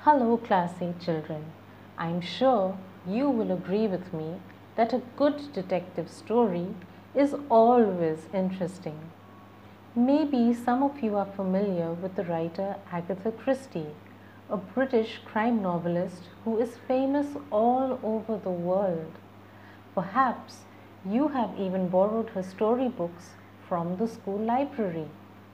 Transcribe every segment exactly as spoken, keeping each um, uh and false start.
Hello Class eight children. I am sure you will agree with me that a good detective story is always interesting. Maybe some of you are familiar with the writer Agatha Christie, a British crime novelist who is famous all over the world. Perhaps you have even borrowed her storybooks from the school library.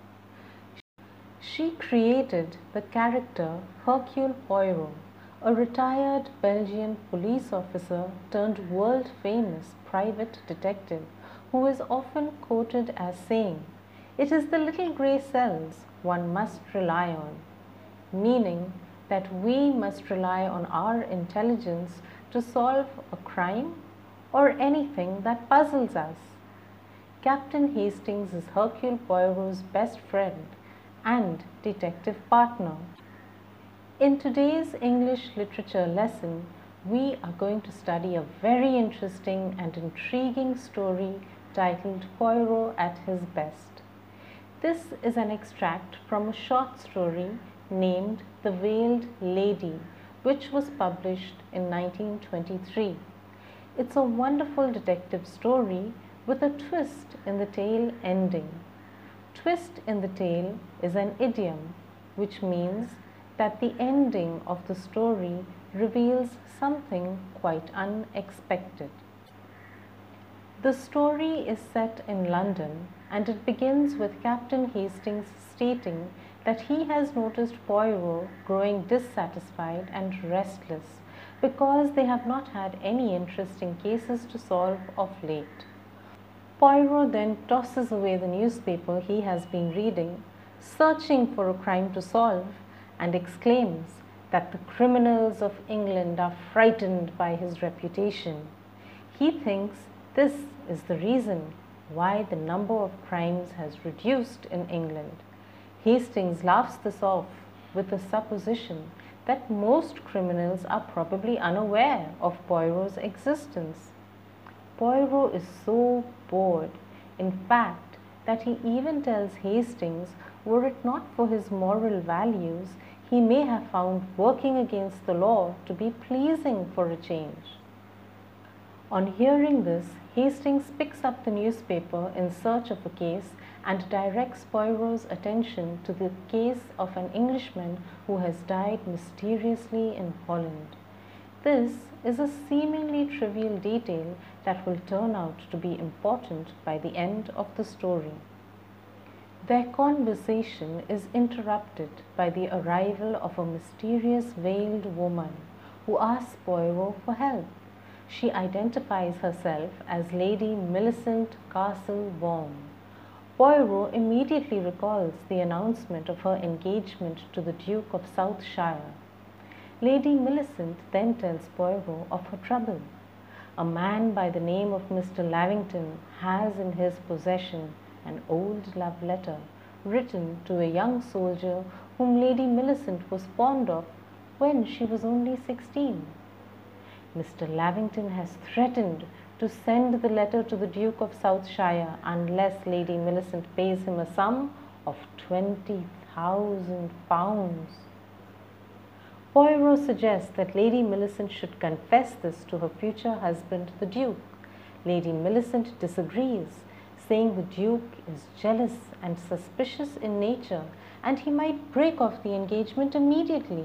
She created the character Hercule Poirot, a retired Belgian police officer turned world-famous private detective who is often quoted as saying, "It is the little grey cells one must rely on," meaning that we must rely on our intelligence to solve a crime or anything that puzzles us. Captain Hastings is Hercule Poirot's best friend and detective partner. In today's English literature lesson, we are going to study a very interesting and intriguing story titled Poirot at his Best. This is an extract from a short story named The Veiled Lady, which was published in nineteen twenty-three. It's a wonderful detective story with a twist in the tale ending. Twist in the tale is an idiom, which means that the ending of the story reveals something quite unexpected. The story is set in London and it begins with Captain Hastings stating that he has noticed Poirot growing dissatisfied and restless because they have not had any interesting cases to solve of late. Poirot then tosses away the newspaper he has been reading, searching for a crime to solve, and exclaims that the criminals of England are frightened by his reputation. He thinks this is the reason why the number of crimes has reduced in England. Hastings laughs this off with the supposition that most criminals are probably unaware of Poirot's existence. Poirot is so bored, in fact, that he even tells Hastings were it not for his moral values, he may have found working against the law to be pleasing for a change. On hearing this, Hastings picks up the newspaper in search of a case and directs Poirot's attention to the case of an Englishman who has died mysteriously in Holland. This is a seemingly trivial detail that will turn out to be important by the end of the story. Their conversation is interrupted by the arrival of a mysterious veiled woman who asks Poirot for help. She identifies herself as Lady Millicent Castle-Vaughan. Poirot immediately recalls the announcement of her engagement to the Duke of Southshire. Lady Millicent then tells Poirot of her trouble. A man by the name of Mister Lavington has in his possession an old love letter written to a young soldier whom Lady Millicent was fond of when she was only sixteen. Mister Lavington has threatened to send the letter to the Duke of Southshire unless Lady Millicent pays him a sum of twenty thousand pounds. Poirot suggests that Lady Millicent should confess this to her future husband, the Duke. Lady Millicent disagrees, saying the Duke is jealous and suspicious in nature and he might break off the engagement immediately.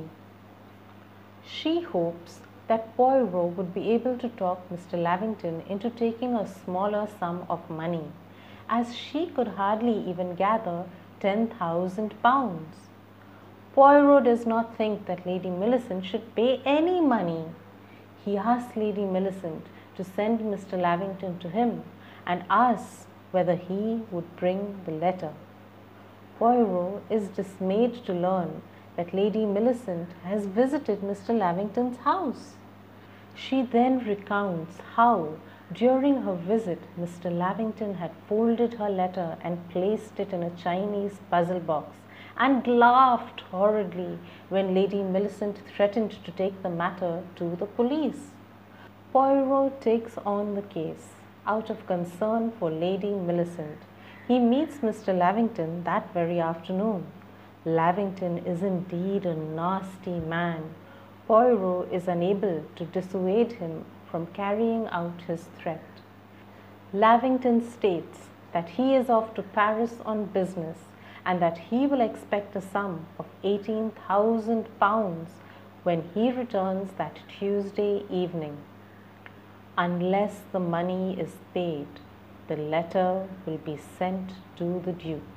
She hopes that Poirot would be able to talk Mister Lavington into taking a smaller sum of money, as she could hardly even gather ten thousand pounds. Poirot does not think that Lady Millicent should pay any money. He asks Lady Millicent to send Mister Lavington to him and asks whether he would bring the letter. Poirot is dismayed to learn that Lady Millicent has visited Mister Lavington's house. She then recounts how, during her visit, Mister Lavington had folded her letter and placed it in a Chinese puzzle box and laughed horridly when Lady Millicent threatened to take the matter to the police. Poirot takes on the case out of concern for Lady Millicent. He meets Mister Lavington that very afternoon. Lavington is indeed a nasty man. Poirot is unable to dissuade him from carrying out his threat. Lavington states that he is off to Paris on business and that he will expect a sum of eighteen thousand pounds when he returns that Tuesday evening. Unless the money is paid, the letter will be sent to the Duke.